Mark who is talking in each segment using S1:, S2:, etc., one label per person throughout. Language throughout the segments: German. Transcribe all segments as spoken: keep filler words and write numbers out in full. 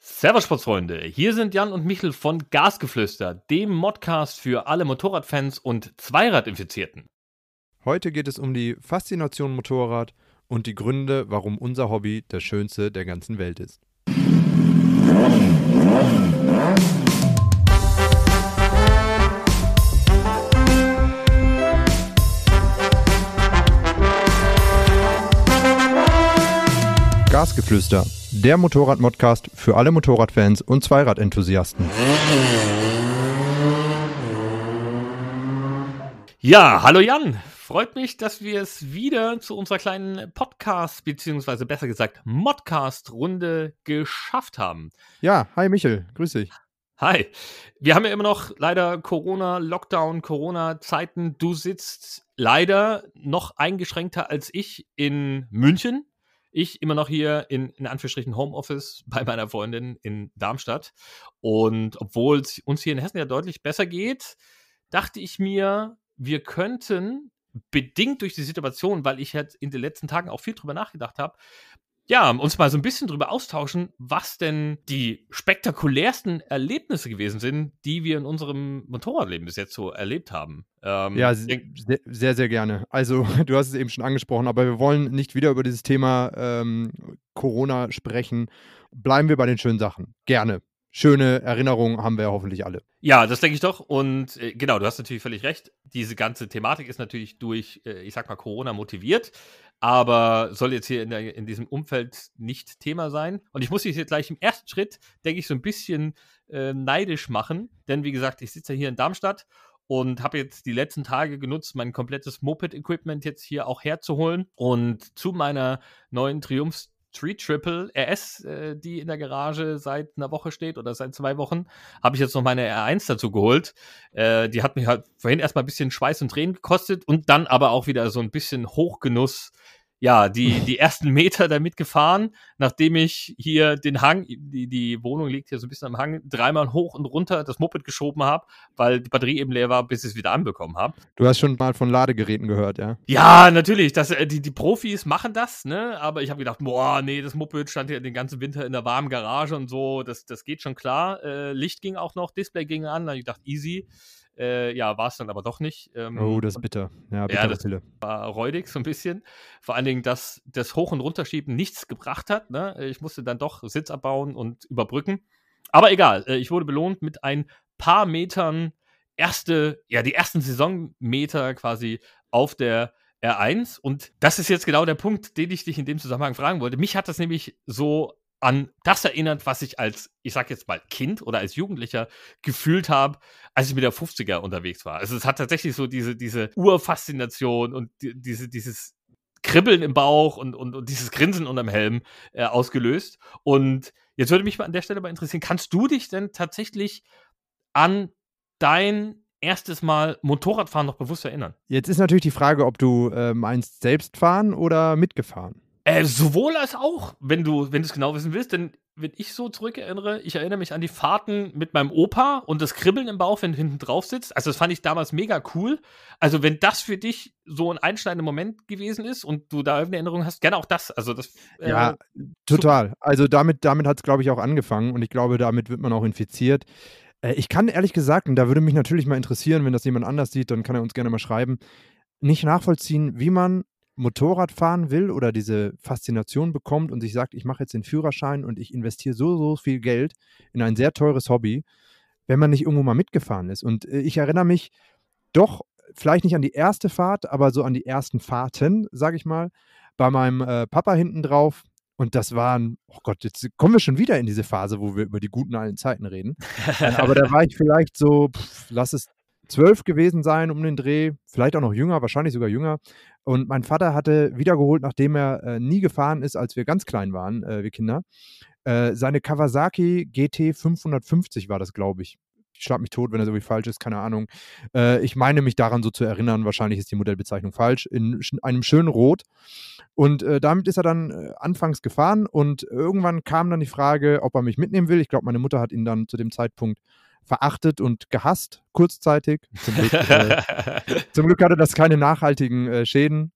S1: Servus Sportsfreunde, hier sind Jan und Michel von Gasgeflüster, dem Modcast für alle Motorradfans und Zweiradinfizierten.
S2: Heute geht es um die Faszination Motorrad und die Gründe, warum unser Hobby das schönste der ganzen Welt ist. Gasgeflüster, der Motorrad-Modcast für alle Motorradfans und Zweiradenthusiasten.
S1: Ja, hallo Jan, freut mich, dass wir es wieder zu unserer kleinen Podcast, beziehungsweise besser gesagt Modcast-Runde geschafft haben.
S2: Ja, hi Michel, grüß dich.
S1: Hi, wir haben ja immer noch leider Corona, Lockdown, Corona-Zeiten. Du sitzt leider noch eingeschränkter als ich in München. Ich immer noch hier in, in Anführungsstrichen Homeoffice bei meiner Freundin in Darmstadt. Und obwohl es uns hier in Hessen ja deutlich besser geht, dachte ich mir, wir könnten, bedingt durch die Situation, weil ich jetzt in den letzten Tagen auch viel drüber nachgedacht habe, ja, uns mal so ein bisschen drüber austauschen, was denn die spektakulärsten Erlebnisse gewesen sind, die wir in unserem Motorradleben bis jetzt so erlebt haben. Ähm,
S2: ja, sehr, sehr, sehr gerne. Also, du hast es eben schon angesprochen, aber wir wollen nicht wieder über dieses Thema ähm, Corona sprechen. Bleiben wir bei den schönen Sachen. Gerne. Schöne Erinnerungen haben wir ja hoffentlich alle.
S1: Ja, das denke ich doch. Und äh, genau, du hast natürlich völlig recht. Diese ganze Thematik ist natürlich durch, äh, ich sag mal, Corona motiviert, aber soll jetzt hier in, der, in diesem Umfeld nicht Thema sein. Und ich muss dich jetzt gleich im ersten Schritt, denke ich, so ein bisschen äh, neidisch machen. Denn wie gesagt, ich sitze ja hier in Darmstadt und habe jetzt die letzten Tage genutzt, mein komplettes Moped-Equipment jetzt hier auch herzuholen. Und zu meiner neuen Triumph Street Triple R S, äh, die in der Garage seit einer Woche steht oder seit zwei Wochen, habe ich jetzt noch meine R eins dazu geholt. Äh, die hat mich halt vorhin erstmal ein bisschen Schweiß und Tränen gekostet und dann aber auch wieder so ein bisschen Hochgenuss. Ja, die, die ersten Meter damit gefahren, nachdem ich hier den Hang, die, die Wohnung liegt hier so ein bisschen am Hang, dreimal hoch und runter das Moped geschoben habe, weil die Batterie eben leer war, bis ich es wieder anbekommen habe.
S2: Du hast schon mal von Ladegeräten gehört, ja?
S1: Ja, natürlich. Das, die, die Profis machen das, ne? Aber ich habe gedacht, boah, nee, das Moped stand ja den ganzen Winter in der warmen Garage und so, das, das geht schon klar. Äh, Licht ging auch noch, Display ging an, da habe ich gedacht, easy. Äh, ja, war es dann aber doch nicht. Ähm,
S2: oh, das ist bitter. Ja, bittere
S1: ja, das
S2: Pille.
S1: war räudig so ein bisschen. Vor allen Dingen, dass das Hoch- und Runterschieben nichts gebracht hat. Ne? Ich musste dann doch Sitz abbauen und überbrücken. Aber egal, ich wurde belohnt mit ein paar Metern erste, ja, die ersten Saisonmeter quasi auf der R eins. Und das ist jetzt genau der Punkt, den ich dich in dem Zusammenhang fragen wollte. Mich hat das nämlich so an das erinnert, was ich als, ich sag jetzt mal, Kind oder als Jugendlicher gefühlt habe, als ich mit der fünfziger unterwegs war. Also es hat tatsächlich so diese, diese Urfaszination und die, diese, dieses Kribbeln im Bauch und, und, und dieses Grinsen unterm Helm äh, ausgelöst. Und jetzt würde mich mal an der Stelle mal interessieren, kannst du dich denn tatsächlich an dein erstes Mal Motorradfahren noch bewusst erinnern?
S2: Jetzt ist natürlich die Frage, ob du äh, meinst, selbst fahren oder mitgefahren.
S1: Äh, sowohl als auch, wenn du wenn du es genau wissen willst, denn wenn ich so zurückerinnere, ich erinnere mich an die Fahrten mit meinem Opa und das Kribbeln im Bauch, wenn du hinten drauf sitzt. Also das fand ich damals mega cool. Also wenn das für dich so ein einschneidender Moment gewesen ist und du da irgendeine Erinnerung hast, gerne auch das. Also das äh,
S2: ja, total. Also damit, damit hat es, glaube ich, auch angefangen und ich glaube, damit wird man auch infiziert. Äh, ich kann ehrlich gesagt, und da würde mich natürlich mal interessieren, wenn das jemand anders sieht, dann kann er uns gerne mal schreiben, nicht nachvollziehen, wie man Motorrad fahren will oder diese Faszination bekommt und sich sagt, ich mache jetzt den Führerschein und ich investiere so, so viel Geld in ein sehr teures Hobby, wenn man nicht irgendwo mal mitgefahren ist. Und ich erinnere mich doch, vielleicht nicht an die erste Fahrt, aber so an die ersten Fahrten, sage ich mal, bei meinem äh, Papa hinten drauf. Und das waren, oh Gott, jetzt kommen wir schon wieder in diese Phase, wo wir über die guten alten Zeiten reden. äh, aber da war ich vielleicht so, pff, lass es zwölf gewesen sein um den Dreh, vielleicht auch noch jünger, wahrscheinlich sogar jünger. Und mein Vater hatte wiedergeholt, nachdem er äh, nie gefahren ist, als wir ganz klein waren, äh, wir Kinder, äh, seine Kawasaki G T fünfhundertfünfzig war das, glaube ich. Ich schlag mich tot, wenn er so wie falsch ist, keine Ahnung. Äh, ich meine mich daran so zu erinnern, wahrscheinlich ist die Modellbezeichnung falsch, in sch- einem schönen Rot. Und äh, damit ist er dann äh, anfangs gefahren und irgendwann kam dann die Frage, ob er mich mitnehmen will. Ich glaube, meine Mutter hat ihn dann zu dem Zeitpunkt verachtet und gehasst, kurzzeitig. Zum Glück, äh, zum Glück hatte das keine nachhaltigen äh, Schäden.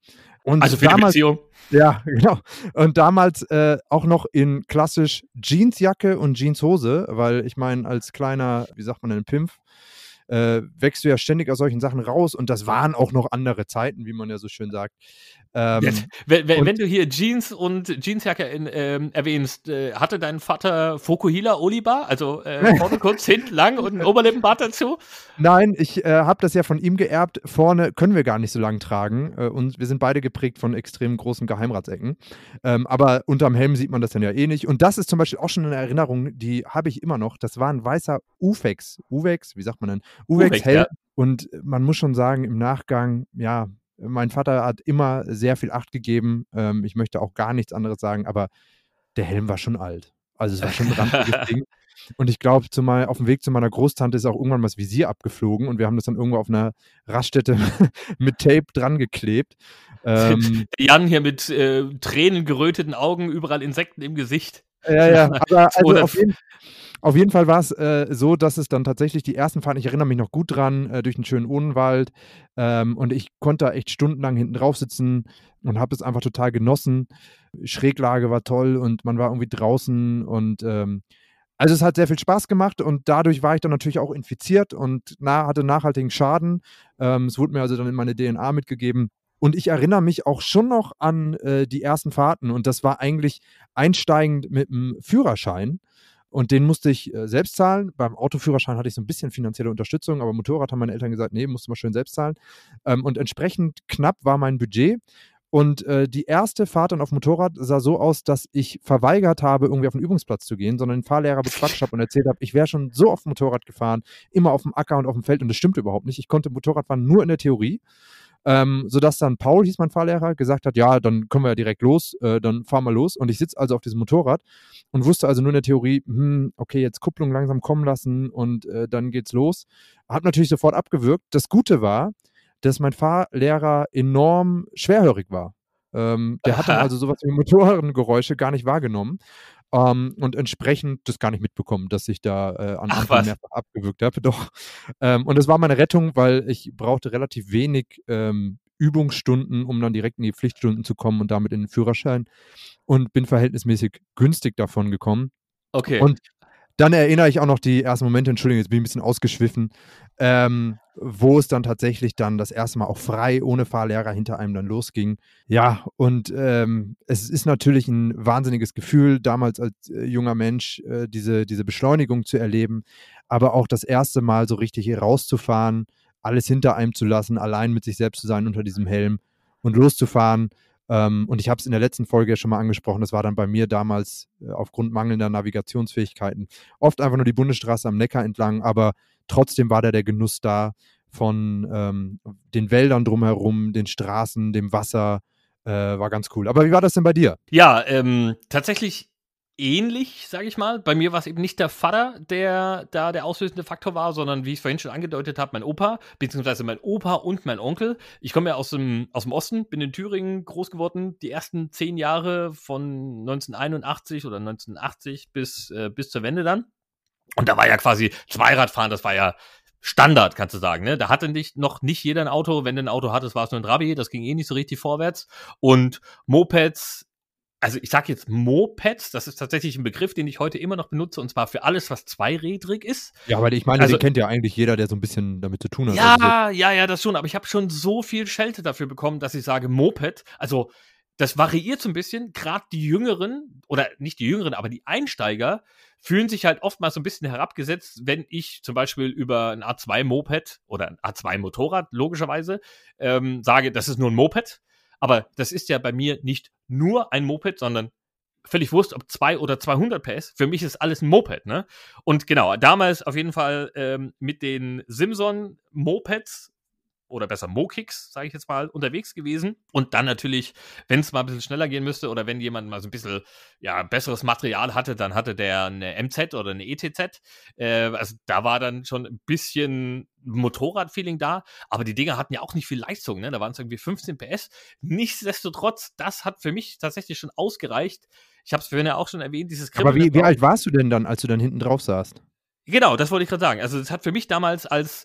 S2: Und
S1: also für
S2: damals,
S1: die Beziehung.
S2: Ja, genau. Und damals äh, auch noch in klassisch Jeansjacke und Jeanshose, weil ich meine, als kleiner, wie sagt man denn, Pimpf, äh, wächst du ja ständig aus solchen Sachen raus und das waren auch noch andere Zeiten, wie man ja so schön sagt. Ähm,
S1: wenn, wenn,
S2: und
S1: wenn du hier Jeans und Jeansjacke in, ähm, erwähnst, äh, hatte dein Vater Fokuhila Olibar? Also äh, vorne kurz, hinten lang und ein Oberlippenbart dazu?
S2: Nein, ich äh, habe das ja von ihm geerbt. Vorne können wir gar nicht so lang tragen. Äh, und wir sind beide geprägt von extrem großen Geheimratsecken. Ähm, aber unterm Helm sieht man das dann ja eh nicht. Und das ist zum Beispiel auch schon eine Erinnerung, die habe ich immer noch. Das war ein weißer Uvex. Uvex, wie sagt man denn? Uvex-Helm.
S1: Ja.
S2: Und man muss schon sagen, im Nachgang, ja, mein Vater hat immer sehr viel Acht gegeben. Ähm, ich möchte auch gar nichts anderes sagen, aber der Helm war schon alt. Also es war schon ein ranziges Ding. Und ich glaube, auf dem Weg zu meiner Großtante ist auch irgendwann mal das Visier abgeflogen und wir haben das dann irgendwo auf einer Raststätte mit Tape dran geklebt.
S1: Ähm, Jan hier mit äh, tränengeröteten Augen, überall Insekten im Gesicht.
S2: Ja, ja, aber also auf jeden, auf jeden Fall war es äh, so, dass es dann tatsächlich die ersten Fahrten, ich erinnere mich noch gut dran, äh, durch den schönen Odenwald ähm, und ich konnte da echt stundenlang hinten drauf sitzen und habe es einfach total genossen. Schräglage war toll und man war irgendwie draußen und ähm, also es hat sehr viel Spaß gemacht und dadurch war ich dann natürlich auch infiziert und na, hatte nachhaltigen Schaden. Ähm, es wurde mir also dann in meine D N A mitgegeben. Und ich erinnere mich auch schon noch an äh, die ersten Fahrten und das war eigentlich einsteigend mit dem Führerschein und den musste ich äh, selbst zahlen. Beim Autoführerschein hatte ich so ein bisschen finanzielle Unterstützung, aber Motorrad haben meine Eltern gesagt, nee, musst du mal schön selbst zahlen. Ähm, und entsprechend knapp war mein Budget. Und äh, die erste Fahrt dann auf Motorrad sah so aus, dass ich verweigert habe, irgendwie auf den Übungsplatz zu gehen, sondern den Fahrlehrer bequatscht habe und erzählt habe, ich wäre schon so auf dem Motorrad gefahren, immer auf dem Acker und auf dem Feld und das stimmte überhaupt nicht. Ich konnte Motorradfahren nur in der Theorie. Ähm, sodass dann Paul, hieß mein Fahrlehrer, gesagt hat, ja, dann können wir ja direkt los, äh, dann fahren wir los. Und ich sitze also auf diesem Motorrad und wusste also nur in der Theorie, hm, okay, jetzt Kupplung langsam kommen lassen und äh, dann geht's los. Hat natürlich sofort abgewürgt. Das Gute war, dass mein Fahrlehrer enorm schwerhörig war. Ähm, der hat dann also sowas wie Motorengeräusche gar nicht wahrgenommen. Um, und entsprechend das gar nicht mitbekommen, dass ich da äh, an Anfang mehrfach abgewürgt habe. Doch. Ähm, und das war meine Rettung, weil ich brauchte relativ wenig ähm, Übungsstunden, um dann direkt in die Pflichtstunden zu kommen und damit in den Führerschein und bin verhältnismäßig günstig davon gekommen.
S1: Okay.
S2: Und dann erinnere ich auch noch die ersten Momente, Entschuldigung, jetzt bin ich ein bisschen ausgeschwiffen, ähm, wo es dann tatsächlich dann das erste Mal auch frei, ohne Fahrlehrer hinter einem dann losging. Ja, und ähm, es ist natürlich ein wahnsinniges Gefühl, damals als äh, junger Mensch äh, diese, diese Beschleunigung zu erleben, aber auch das erste Mal so richtig hier rauszufahren, alles hinter einem zu lassen, allein mit sich selbst zu sein unter diesem Helm und loszufahren. Ähm, und ich habe es in der letzten Folge ja schon mal angesprochen, das war dann bei mir damals äh, aufgrund mangelnder Navigationsfähigkeiten oft einfach nur die Bundesstraße am Neckar entlang, aber trotzdem war da der Genuss da von ähm, den Wäldern drumherum, den Straßen, dem Wasser, äh, war ganz cool. Aber wie war das denn bei dir?
S1: Ja, ähm, tatsächlich ähnlich, sage ich mal. Bei mir war es eben nicht der Vater, der da der auslösende Faktor war, sondern wie ich es vorhin schon angedeutet habe, mein Opa, beziehungsweise mein Opa und mein Onkel. Ich komme ja aus dem, aus dem Osten, bin in Thüringen groß geworden, die ersten zehn Jahre von neunzehnhunderteinundachtzig oder neunzehnhundertachtzig bis, äh, bis zur Wende dann. Und da war ja quasi Zweiradfahren, das war ja Standard, kannst du sagen, ne? Da hatte nicht, noch nicht jeder ein Auto. Wenn du ein Auto hattest, war es nur ein Trabi. Das ging eh nicht so richtig vorwärts. Und Mopeds, also ich sage jetzt Mopeds, das ist tatsächlich ein Begriff, den ich heute immer noch benutze, und zwar für alles, was zweirädrig ist.
S2: Ja, aber ich meine,
S1: also,
S2: den kennt ja eigentlich jeder, der so ein bisschen damit zu tun hat.
S1: Ja,
S2: also
S1: so. ja, ja, das schon. Aber ich habe schon so viel Schelte dafür bekommen, dass ich sage Moped. Also das variiert so ein bisschen. Gerade die Jüngeren, oder nicht die Jüngeren, aber die Einsteiger fühlen sich halt oftmals so ein bisschen herabgesetzt, wenn ich zum Beispiel über ein A zwei Moped oder ein A zwei Motorrad logischerweise ähm, sage, das ist nur ein Moped. Aber das ist ja bei mir nicht nur ein Moped, sondern völlig wurscht, ob zwei oder zweihundert P S. Für mich ist alles ein Moped, ne? Und genau, damals auf jeden Fall ähm, mit den Simson Mopeds oder besser Mo-Kicks, sage ich jetzt mal, unterwegs gewesen. Und dann natürlich, wenn es mal ein bisschen schneller gehen müsste oder wenn jemand mal so ein bisschen ja, besseres Material hatte, dann hatte der eine M Z oder eine E T Z. Äh, also da war dann schon ein bisschen Motorrad-Feeling da. Aber die Dinger hatten ja auch nicht viel Leistung, ne? Da waren es irgendwie fünfzehn P S. Nichtsdestotrotz, das hat für mich tatsächlich schon ausgereicht. Ich habe es vorhin ja auch schon erwähnt, dieses
S2: Kribbeln. Aber wie, wie alt warst du denn dann, als du dann hinten drauf saßt?
S1: Genau, das wollte ich gerade sagen. Also es hat für mich damals als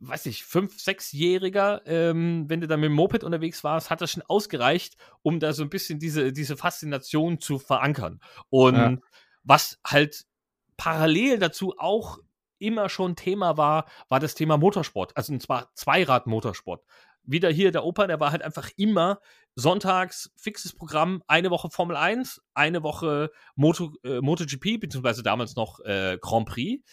S1: weiß ich, fünf-, sechsjähriger, ähm, wenn du dann mit dem Moped unterwegs warst, hat das schon ausgereicht, um da so ein bisschen diese, diese Faszination zu verankern. Und
S2: Ja.
S1: was halt parallel dazu auch immer schon Thema war, war das Thema Motorsport. Also und zwar Zweirad-Motorsport. Wieder hier der Opa, der war halt einfach immer sonntags fixes Programm, eine Woche Formel eins, eine Woche Moto, äh, MotoGP, beziehungsweise damals noch äh, Grand Prix.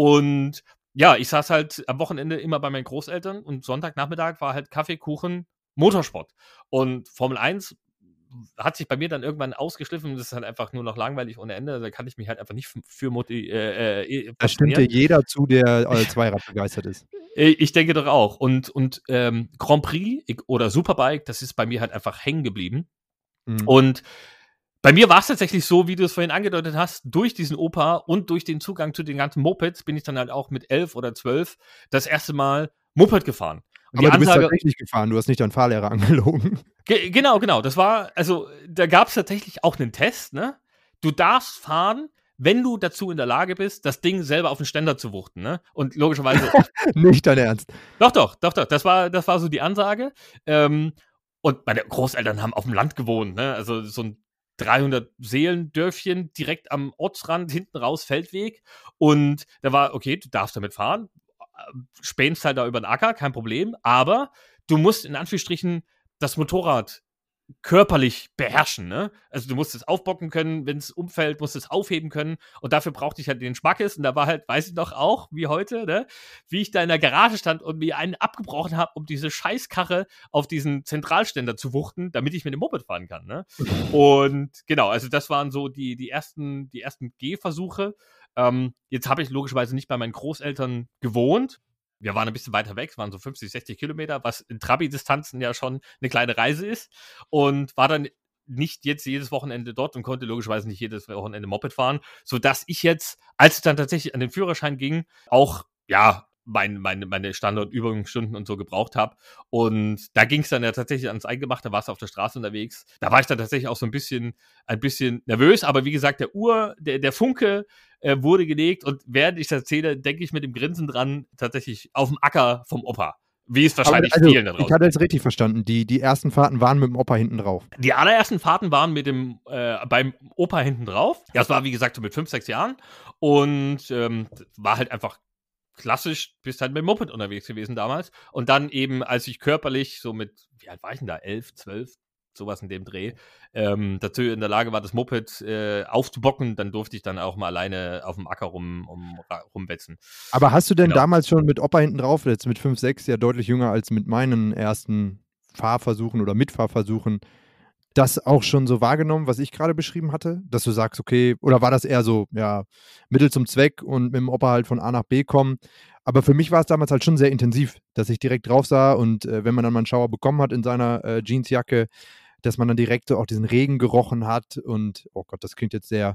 S1: Und ja, ich saß halt am Wochenende immer bei meinen Großeltern und Sonntagnachmittag war halt Kaffee, Kuchen, Motorsport. Und Formel eins hat sich bei mir dann irgendwann ausgeschliffen. Das ist halt einfach nur noch langweilig ohne Ende. Da kann ich mich halt einfach nicht für moti- äh, äh,
S2: Da stimmt dir
S1: faszinieren.
S2: jeder zu, der äh, Zweirad begeistert ist.
S1: Äh, Ich denke doch auch. Und, und ähm, Grand Prix ich- oder Superbike, das ist bei mir halt einfach hängen geblieben.
S2: Mhm.
S1: Und bei mir war es tatsächlich so, wie du es vorhin angedeutet hast, durch diesen Opa und durch den Zugang zu den ganzen Mopeds bin ich dann halt auch mit elf oder zwölf das erste Mal Moped gefahren. Und
S2: Aber
S1: die
S2: du bist
S1: Ansage,
S2: tatsächlich gefahren, du hast nicht deinen Fahrlehrer angelogen.
S1: ge genau, genau, das war, also da gab es tatsächlich auch einen Test, ne? Du darfst fahren, wenn du dazu in der Lage bist, das Ding selber auf den Ständer zu wuchten, ne? Und logischerweise,
S2: Nicht dein Ernst.
S1: doch, doch, doch, doch, das war, das war so die Ansage. Ähm, und meine Großeltern haben auf dem Land gewohnt, ne? Also so ein dreihundert Seelendörfchen direkt am Ortsrand, hinten raus Feldweg. Und da war, okay, du darfst damit fahren, spähnst halt da über den Acker, kein Problem, aber du musst in Anführungsstrichen das Motorrad körperlich beherrschen, ne? Also du musst es aufbocken können, wenn es umfällt, musst es aufheben können und dafür brauchte ich halt den Schmackes und da war halt, weiß ich noch auch, wie heute, ne? Wie ich da in der Garage stand und mir einen abgebrochen habe, um diese Scheißkarre auf diesen Zentralständer zu wuchten, damit ich mit dem Moped fahren kann, ne? Und genau, also das waren so die, die ersten, die ersten Gehversuche. Ähm, jetzt habe ich logischerweise nicht bei meinen Großeltern gewohnt. Wir waren ein bisschen weiter weg, es waren so fünfzig, sechzig Kilometer, was in Trabi-Distanzen ja schon eine kleine Reise ist. Und war dann nicht jetzt jedes Wochenende dort und konnte logischerweise nicht jedes Wochenende Moped fahren, sodass ich jetzt, als es dann tatsächlich an den Führerschein ging, auch, ja, mein, meine, meine Standardübungsstunden und so gebraucht habe. Und da ging es dann ja tatsächlich ans Eingemachte, warst auf der Straße unterwegs. Da war ich dann tatsächlich auch so ein bisschen, ein bisschen nervös, aber wie gesagt, der Uhr, der, der Funke äh, wurde gelegt und während ich das erzähle, denke ich mit dem Grinsen dran, tatsächlich auf dem Acker vom Opa. Wie es
S2: Aber
S1: wahrscheinlich
S2: also,
S1: vielen da
S2: ich
S1: draußen
S2: hatte
S1: geht.
S2: es richtig verstanden. Die, die ersten Fahrten waren mit dem Opa hinten drauf.
S1: Die allerersten Fahrten waren mit dem, äh, beim Opa hinten drauf. Das war, wie gesagt, so mit fünf, sechs Jahren. Und ähm, war halt einfach klassisch, bist halt mit dem Moped unterwegs gewesen damals. Und dann eben, als ich körperlich so mit, wie alt war ich denn da? elf, zwölf, sowas in dem Dreh, ähm, dazu in der Lage war, das Moped äh, aufzubocken, dann durfte ich dann auch mal alleine auf dem Acker rum, um, rumwetzen.
S2: Aber hast du denn
S1: Genau.
S2: damals schon mit Opa hinten drauf, jetzt mit fünf, sechs, ja deutlich jünger als mit meinen ersten Fahrversuchen oder Mitfahrversuchen, das auch schon so wahrgenommen, was ich gerade beschrieben hatte? Dass du sagst, okay, oder war das eher so, ja, Mittel zum Zweck und mit dem Opa halt von A nach B kommen? Aber für mich war es damals halt schon sehr intensiv, dass ich direkt drauf sah und äh, wenn man dann mal einen Schauer bekommen hat in seiner äh, Jeansjacke, dass man dann direkt so auch diesen Regen gerochen hat und, oh Gott, das klingt jetzt sehr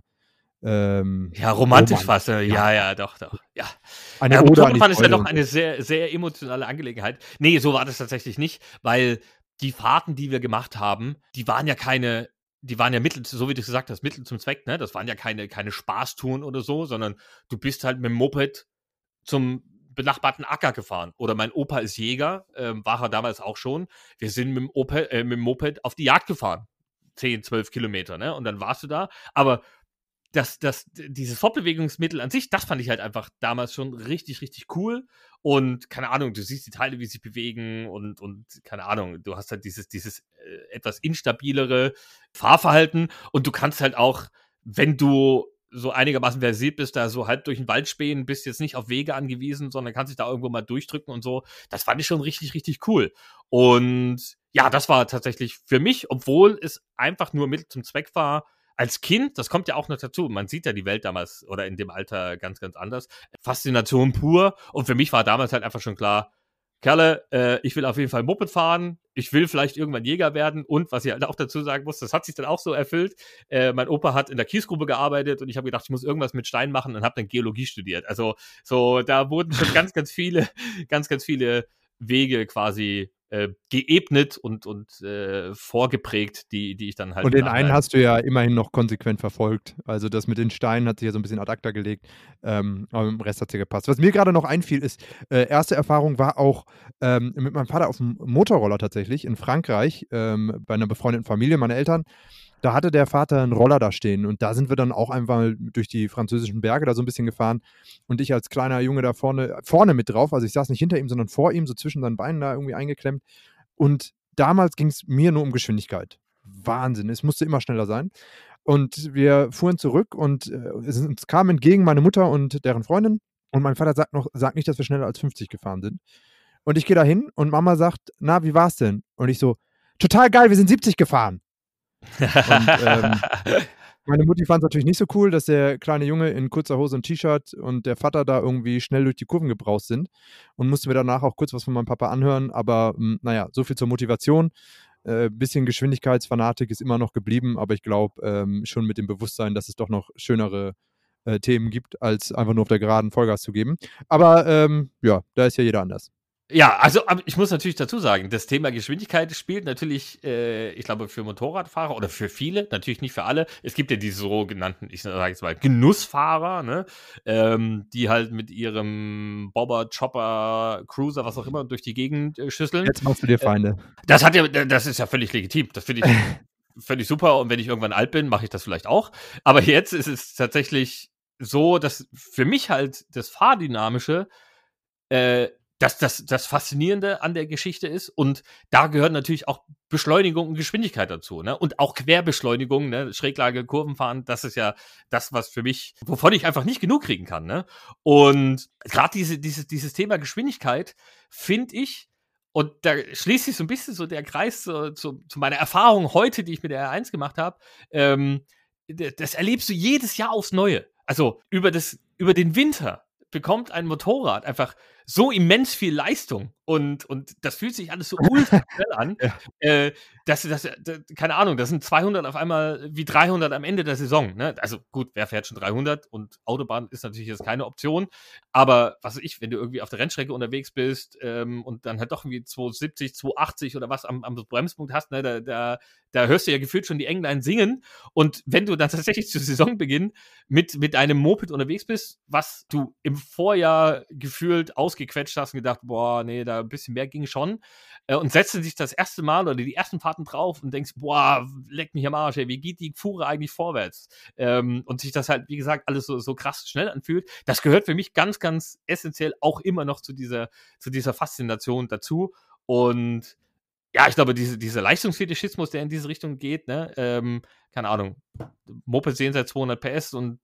S2: ähm,
S1: Ja, romantisch
S2: romantisch.
S1: fast. äh, Ja, ja, doch, doch. Ja.
S2: Eine
S1: Ja,
S2: Ode an die
S1: Motorradfahren ist ja
S2: Freude
S1: doch
S2: und
S1: eine
S2: so.
S1: sehr, sehr emotionale Angelegenheit. Nee, so war das tatsächlich nicht, weil die Fahrten, die wir gemacht haben, die waren ja keine, die waren ja Mittel, so wie du gesagt hast, Mittel zum Zweck, ne? Das waren ja keine, keine Spaßtouren oder so, sondern du bist halt mit dem Moped zum benachbarten Acker gefahren. Oder mein Opa ist Jäger, ähm, war er damals auch schon. Wir sind mit dem, Opa, äh, mit dem Moped auf die Jagd gefahren. zehn, zwölf Kilometer, ne? Und dann warst du da. Aber das, das, dieses Fortbewegungsmittel an sich, das fand ich halt einfach damals schon richtig, richtig cool. Und keine Ahnung, du siehst die Teile, wie sie sich bewegen und, und keine Ahnung, du hast halt dieses, dieses äh, etwas instabilere Fahrverhalten und du kannst halt auch, wenn du so einigermaßen versiert bist, da so halb durch den Wald spähen, bist jetzt nicht auf Wege angewiesen, sondern kannst dich da irgendwo mal durchdrücken und so. Das fand ich schon richtig, richtig cool. Und ja, das war tatsächlich für mich, obwohl es einfach nur Mittel zum Zweck war, als Kind, das kommt ja auch noch dazu, man sieht ja die Welt damals oder in dem Alter ganz, ganz anders. Faszination pur. Und für mich war damals halt einfach schon klar, Kerle, äh, ich will auf jeden Fall Moped fahren, ich will vielleicht irgendwann Jäger werden und was ich halt auch dazu sagen muss, das hat sich dann auch so erfüllt. Äh, mein Opa hat in der Kiesgrube gearbeitet und ich habe gedacht, ich muss irgendwas mit Stein machen und habe dann Geologie studiert. Also so, da wurden schon ganz, ganz viele, ganz, ganz viele Wege quasi äh, geebnet und, und äh, vorgeprägt, die, die ich dann halt.
S2: Und den einen hast du ja immerhin noch konsequent verfolgt. Also das mit den Steinen hat sich ja so ein bisschen ad acta gelegt, ähm, aber im Rest hat es ja gepasst. Was mir gerade noch einfiel, ist, äh, erste Erfahrung war auch ähm, mit meinem Vater auf dem Motorroller tatsächlich in Frankreich, ähm, bei einer befreundeten Familie, meine Eltern. Da hatte der Vater einen Roller da stehen und da sind wir dann auch einfach mal durch die französischen Berge da so ein bisschen gefahren und ich als kleiner Junge da vorne, vorne mit drauf, also ich saß nicht hinter ihm, sondern vor ihm, so zwischen seinen Beinen da irgendwie eingeklemmt und damals ging es mir nur um Geschwindigkeit. Wahnsinn, es musste immer schneller sein und wir fuhren zurück und äh, es, uns kam entgegen meine Mutter und deren Freundin und mein Vater sagt noch, sagt nicht, dass wir schneller als fünfzig gefahren sind und ich gehe da hin und Mama sagt, na, wie war's denn? Und ich so, total geil, wir sind siebzig gefahren. Und ähm, meine Mutti fand es natürlich nicht so cool, dass der kleine Junge in kurzer Hose und T-Shirt und der Vater da irgendwie schnell durch die Kurven gebraust sind und musste mir danach auch kurz was von meinem Papa anhören, aber mh, naja, so viel zur Motivation. Äh, bisschen Geschwindigkeitsfanatik ist immer noch geblieben, aber ich glaube ähm, schon mit dem Bewusstsein, dass es doch noch schönere äh, Themen gibt, als einfach nur auf der Geraden Vollgas zu geben. Aber ähm, ja, da ist ja jeder anders.
S1: Ja, also aber ich muss natürlich dazu sagen, das Thema Geschwindigkeit spielt natürlich, äh, ich glaube, für Motorradfahrer oder für viele, natürlich nicht für alle. Es gibt ja diese sogenannten, ich sage jetzt mal, Genussfahrer, ne? ähm, die halt mit ihrem Bobber, Chopper, Cruiser, was auch immer, durch die Gegend äh, schüsseln.
S2: Jetzt machst du dir Feinde.
S1: Das hat ja, das ist ja völlig legitim. Das finde ich völlig super. Und wenn ich irgendwann alt bin, mache ich das vielleicht auch. Aber jetzt ist es tatsächlich so, dass für mich halt das Fahrdynamische äh, das, das, das Faszinierende an der Geschichte ist. Und da gehört natürlich auch Beschleunigung und Geschwindigkeit dazu. Ne? Und auch Querbeschleunigung, ne? Schräglage, Kurvenfahren, das ist ja das, was für mich, wovon ich einfach nicht genug kriegen kann. Ne? Und gerade diese, diese, dieses Thema Geschwindigkeit finde ich, und da schließt sich so ein bisschen so der Kreis zu, zu, zu meiner Erfahrung heute, die ich mit der R eins gemacht habe, ähm, das erlebst du jedes Jahr aufs Neue. Also über, das, über den Winter bekommt ein Motorrad einfach so immens viel Leistung und, und das fühlt sich alles so ultra schnell an, ja. äh, dass, dass, dass, keine Ahnung, das sind zweihundert auf einmal wie dreihundert am Ende der Saison. Ne? Also gut, wer fährt schon dreihundert und Autobahn ist natürlich jetzt keine Option, aber was weiß ich, wenn du irgendwie auf der Rennstrecke unterwegs bist ähm, und dann halt doch irgendwie zweihundertsiebzig, zweihundertachtzig oder was am, am Bremspunkt hast, ne? da, da, da hörst du ja gefühlt schon die Englein singen und wenn du dann tatsächlich zu Saisonbeginn mit, mit einem Moped unterwegs bist, was du im Vorjahr gefühlt ausgequetscht hast und gedacht, boah, nee, da ein bisschen mehr ging schon. Äh, und setzt sich das erste Mal oder die ersten Fahrten drauf und denkst, boah, leck mich am Arsch, ey, wie geht die Fuhre eigentlich vorwärts? Ähm, und sich das halt, wie gesagt, alles so, so krass schnell anfühlt. Das gehört für mich ganz, ganz essentiell auch immer noch zu dieser, zu dieser Faszination dazu. Und ja, ich glaube, diese, dieser Leistungsfetischismus, der in diese Richtung geht, ne, ähm, keine Ahnung, Mopeds sehen seit zweihundert P S und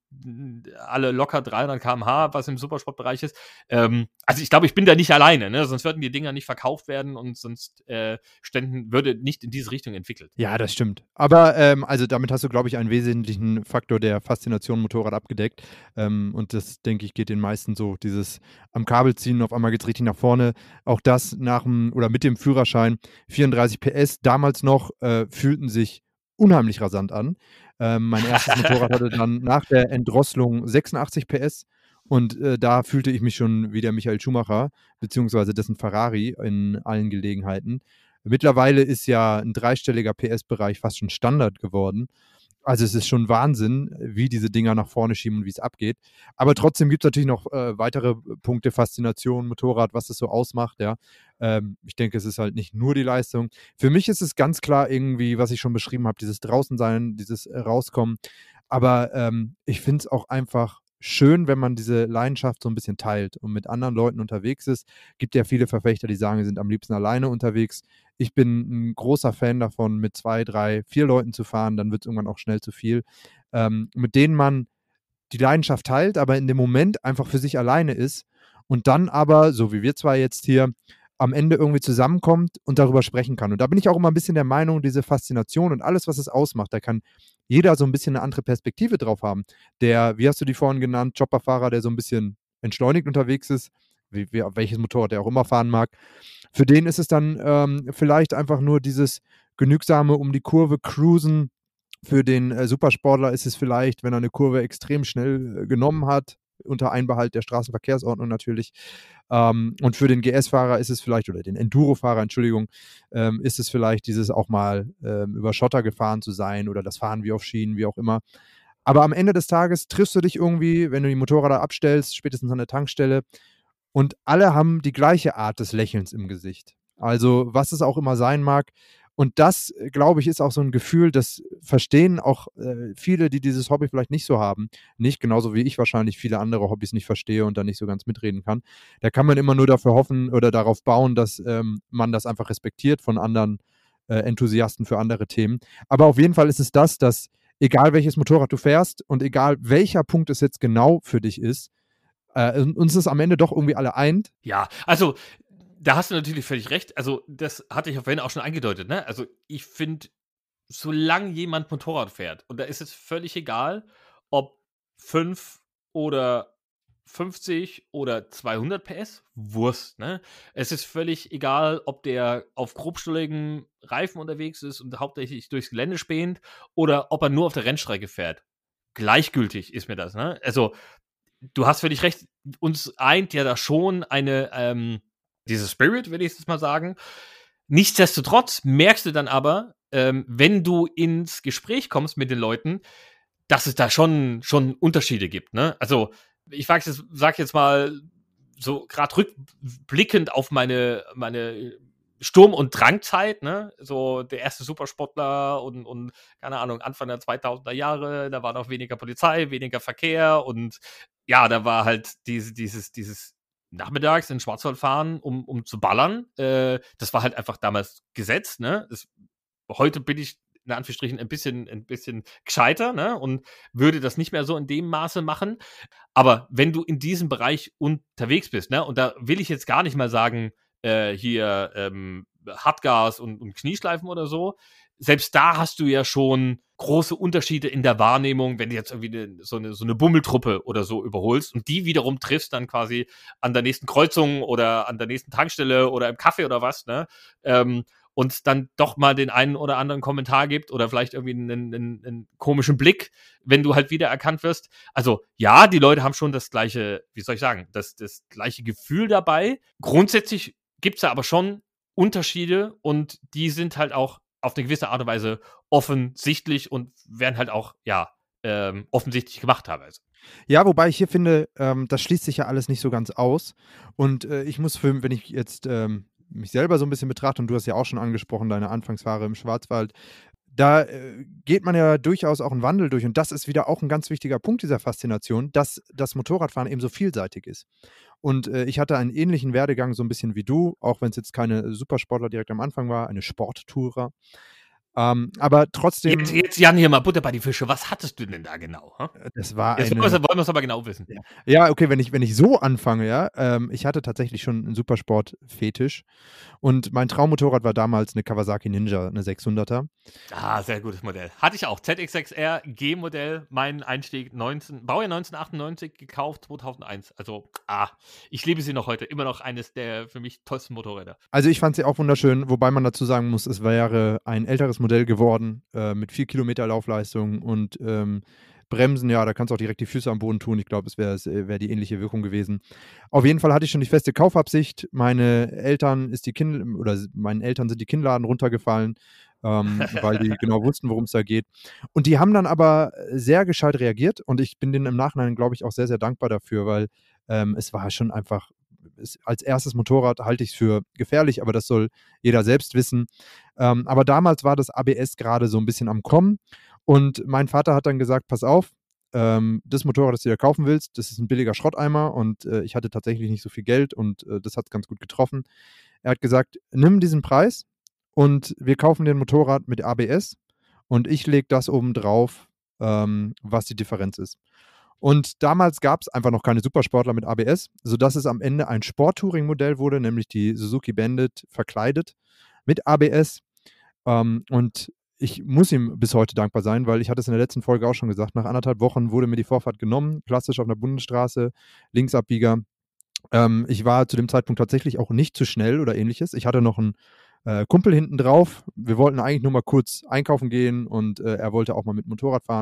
S1: alle locker dreihundert Kilometer pro Stunde, was im Supersportbereich ist. Ähm, also ich glaube, ich bin da nicht alleine, ne? Sonst würden die Dinger nicht verkauft werden und sonst äh, ständen, würde nicht in diese Richtung entwickelt.
S2: Ja, das stimmt. Aber ähm, also damit hast du, glaube ich, einen wesentlichen Faktor der Faszination Motorrad abgedeckt. Ähm, und das, denke ich, geht den meisten so. Dieses am Kabel ziehen, auf einmal geht es richtig nach vorne. Auch das nach dem oder mit dem Führerschein, vierunddreißig P S, damals noch, äh, fühlten sich unheimlich rasant an. Ähm, mein erstes Motorrad hatte dann nach der Entdrosselung sechsundachtzig P S und äh, da fühlte ich mich schon wie der Michael Schumacher, beziehungsweise dessen Ferrari in allen Gelegenheiten. Mittlerweile ist ja ein dreistelliger P S-Bereich fast schon Standard geworden. Also es ist schon Wahnsinn, wie diese Dinger nach vorne schieben und wie es abgeht. Aber trotzdem gibt es natürlich noch äh, weitere Punkte, Faszination, Motorrad, was es so ausmacht. Ja. Ähm, ich denke, es ist halt nicht nur die Leistung. Für mich ist es ganz klar irgendwie, was ich schon beschrieben habe, dieses Draußensein, dieses äh, Rauskommen. Aber ähm, ich finde es auch einfach schön, wenn man diese Leidenschaft so ein bisschen teilt und mit anderen Leuten unterwegs ist. Gibt ja viele Verfechter, die sagen, sie sind am liebsten alleine unterwegs. Ich bin ein großer Fan davon, mit zwei, drei, vier Leuten zu fahren, dann wird es irgendwann auch schnell zu viel, ähm, mit denen man die Leidenschaft teilt, aber in dem Moment einfach für sich alleine ist und dann aber, so wie wir zwei jetzt hier, am Ende irgendwie zusammenkommt und darüber sprechen kann. Und da bin ich auch immer ein bisschen der Meinung, diese Faszination und alles, was es ausmacht, da kann jeder so ein bisschen eine andere Perspektive drauf haben. Der, wie hast du die vorhin genannt, Chopperfahrer, der so ein bisschen entschleunigt unterwegs ist, wie, wie, welches Motorrad der auch immer fahren mag. Für den ist es dann ähm, vielleicht einfach nur dieses genügsame um die Kurve cruisen. Für den äh, Supersportler ist es vielleicht, wenn er eine Kurve extrem schnell äh, genommen hat, unter Einbehalt der Straßenverkehrsordnung natürlich. Ähm, und für den G S-Fahrer ist es vielleicht, oder den Enduro-Fahrer, Entschuldigung, ähm, ist es vielleicht dieses auch mal ähm, über Schotter gefahren zu sein oder das Fahren wie auf Schienen, wie auch immer. Aber am Ende des Tages triffst du dich irgendwie, wenn du die Motorräder abstellst, spätestens an der Tankstelle, und alle haben die gleiche Art des Lächelns im Gesicht. Also was es auch immer sein mag. Und das, äh, glaube ich, ist auch so ein Gefühl, das verstehen auch äh, viele, die dieses Hobby vielleicht nicht so haben. Nicht, genauso wie ich wahrscheinlich viele andere Hobbys nicht verstehe und da nicht so ganz mitreden kann. Da kann man immer nur dafür hoffen oder darauf bauen, dass ähm, man das einfach respektiert von anderen äh, Enthusiasten für andere Themen. Aber auf jeden Fall ist es das, dass egal welches Motorrad du fährst und egal welcher Punkt es jetzt genau für dich ist, äh, uns das am Ende doch irgendwie alle eint.
S1: Ja, also da hast du natürlich völlig recht. Also, das hatte ich ja vorhin auch schon angedeutet, ne? Also, ich finde, solange jemand Motorrad fährt, und da ist es völlig egal, ob fünf oder fünfzig oder zweihundert P S, Wurst, ne? Es ist völlig egal, ob der auf grobstolligen Reifen unterwegs ist und hauptsächlich durchs Gelände späht oder ob er nur auf der Rennstrecke fährt. Gleichgültig ist mir das, ne? Also, du hast völlig recht, uns eint ja da schon eine, ähm, diese Spirit, will ich jetzt mal sagen. Nichtsdestotrotz merkst du dann aber, ähm, wenn du ins Gespräch kommst mit den Leuten, dass es da schon, schon Unterschiede gibt, ne? Also, ich sag jetzt, sag jetzt mal, so gerade rückblickend auf meine, meine Sturm- und Drangzeit, ne? So der erste Supersportler und, und, keine Ahnung, Anfang der zweitausender Jahre, da war noch weniger Polizei, weniger Verkehr und ja, da war halt diese, dieses, dieses nachmittags in Schwarzwald fahren, um, um zu ballern. Äh, das war halt einfach damals Gesetz, ne? Das, heute bin ich in Anführungsstrichen ein bisschen, ein bisschen gescheiter, ne? Und würde das nicht mehr so in dem Maße machen. Aber wenn du in diesem Bereich unterwegs bist, ne? Und da will ich jetzt gar nicht mal sagen, äh, hier ähm, Hartgas und, und Knieschleifen oder so. Selbst da hast du ja schon große Unterschiede in der Wahrnehmung, wenn du jetzt irgendwie eine, so, eine, so eine Bummeltruppe oder so überholst und die wiederum triffst dann quasi an der nächsten Kreuzung oder an der nächsten Tankstelle oder im Café oder was, ne? Ähm, und dann doch mal den einen oder anderen Kommentar gibt oder vielleicht irgendwie einen, einen, einen komischen Blick, wenn du halt wieder erkannt wirst. Also ja, die Leute haben schon das gleiche, wie soll ich sagen, das, das gleiche Gefühl dabei. Grundsätzlich gibt es da aber schon Unterschiede und die sind halt auch auf eine gewisse Art und Weise offensichtlich und werden halt auch, ja, ähm, offensichtlich gemacht teilweise.
S2: Ja, wobei ich hier finde, ähm, das schließt sich ja alles nicht so ganz aus. Und äh, ich muss für, wenn ich jetzt ähm, mich selber so ein bisschen betrachte, und du hast ja auch schon angesprochen, deine Anfangsfahre im Schwarzwald, da äh, geht man ja durchaus auch einen Wandel durch. Und das ist wieder auch ein ganz wichtiger Punkt dieser Faszination, dass das Motorradfahren eben so vielseitig ist. Und äh, ich hatte einen ähnlichen Werdegang so ein bisschen wie du, auch wenn es jetzt keine Supersportler direkt am Anfang war, eine Sporttourer. Ähm, aber
S1: Jetzt,
S2: trotzdem,
S1: jetzt, Jan, hier mal Butter bei die Fische. Was hattest du denn da genau? Hä?
S2: das war
S1: Jetzt
S2: eine.
S1: wollen wir es aber genau wissen.
S2: Ja, ja, okay, wenn ich, wenn ich so anfange, ja, ähm, ich hatte tatsächlich schon einen Supersport-Fetisch und mein Traummotorrad war damals eine Kawasaki Ninja, eine sechshunderter.
S1: Ah, sehr gutes Modell. Hatte ich auch. Z X sechs R G-Modell, mein Einstieg neunzehn, Baujahr neunzehnhundertachtundneunzig, gekauft zweitausendeins. Also, ah, ich liebe sie noch heute. Immer noch eines der für mich tollsten Motorräder.
S2: Also ich fand sie auch wunderschön, wobei man dazu sagen muss, es wäre ein älteres Modell geworden, äh, mit vier Kilometer Laufleistung und ähm, Bremsen, ja, da kannst du auch direkt die Füße am Boden tun. Ich glaube, es wäre wär die ähnliche Wirkung gewesen. Auf jeden Fall hatte ich schon die feste Kaufabsicht. Meine Eltern ist die Kind oder meinen Eltern sind die Kinnladen runtergefallen, ähm, weil die genau wussten, worum es da geht. Und die haben dann aber sehr gescheit reagiert und ich bin denen im Nachhinein, glaube ich, auch sehr, sehr dankbar dafür, weil ähm, es war schon einfach, es, als erstes Motorrad halte ich es für gefährlich, aber das soll jeder selbst wissen. Ähm, aber damals war das A B S gerade so ein bisschen am Kommen. Und mein Vater hat dann gesagt, pass auf, ähm, das Motorrad, das du dir kaufen willst, das ist ein billiger Schrotteimer und äh, ich hatte tatsächlich nicht so viel Geld und äh, das hat ganz gut getroffen. Er hat gesagt, nimm diesen Preis und wir kaufen den Motorrad mit A B S und ich lege das oben drauf, ähm, was die Differenz ist. Und damals gab es einfach noch keine Supersportler mit A B S, sodass es am Ende ein Sport-Touring-Modell wurde, nämlich die Suzuki Bandit verkleidet mit A B S. Ähm, und ich muss ihm bis heute dankbar sein, weil ich hatte es in der letzten Folge auch schon gesagt, nach anderthalb Wochen wurde mir die Vorfahrt genommen, klassisch auf einer Bundesstraße, Linksabbieger. Ähm, ich war zu dem Zeitpunkt tatsächlich auch nicht zu schnell oder ähnliches. Ich hatte noch einen äh, Kumpel hinten drauf. Wir wollten eigentlich nur mal kurz einkaufen gehen und äh, er wollte auch mal mit Motorrad fahren.